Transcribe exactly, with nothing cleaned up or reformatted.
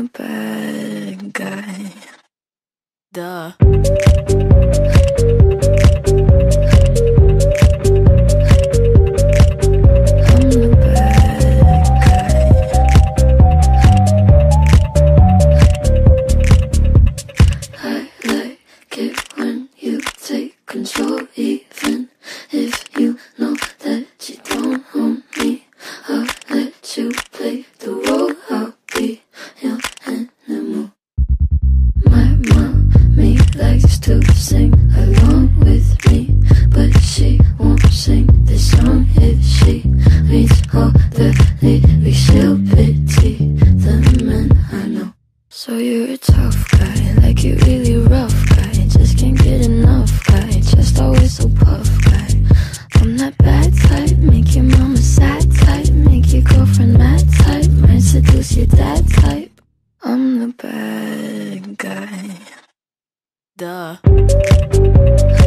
the bad guy. Duh. I'm the bad guy. I like it when you take control, even if you know that you don't own me. I'll let you play the role, I'll be your animal. My mommy likes to sing along with me, but she won't sing this song if she reads all the lyrics. She'll pity the men I know. So you're a tough guy, like you really rough guy, just can't get enough guy, just always so puff guy. I'm that bad type, make your mama sad type, make your girlfriend mad type, might seduce your dad type. I'm the bad guy. Duh.